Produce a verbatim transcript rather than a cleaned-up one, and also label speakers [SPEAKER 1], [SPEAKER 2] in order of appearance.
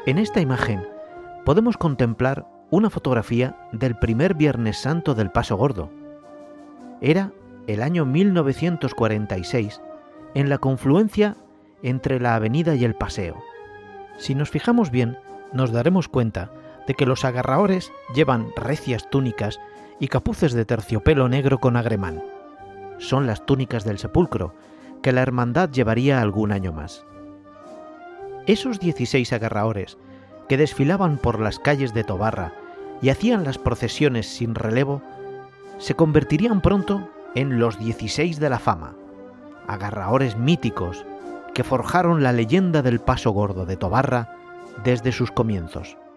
[SPEAKER 1] En esta imagen podemos contemplar una fotografía del primer Viernes Santo del Paso Gordo. Era el año mil novecientos cuarenta y seis, en la confluencia entre la avenida y el paseo. Si nos fijamos bien, nos daremos cuenta de que los agarraores llevan recias túnicas y capuces de terciopelo negro con agremán. Son las túnicas del sepulcro, que la hermandad llevaría algún año más. Esos dieciséis agarraores que desfilaban por las calles de Tobarra y hacían las procesiones sin relevo, se convertirían pronto en los dieciséis de la fama, agarraores míticos que forjaron la leyenda del Paso Gordo de Tobarra desde sus comienzos.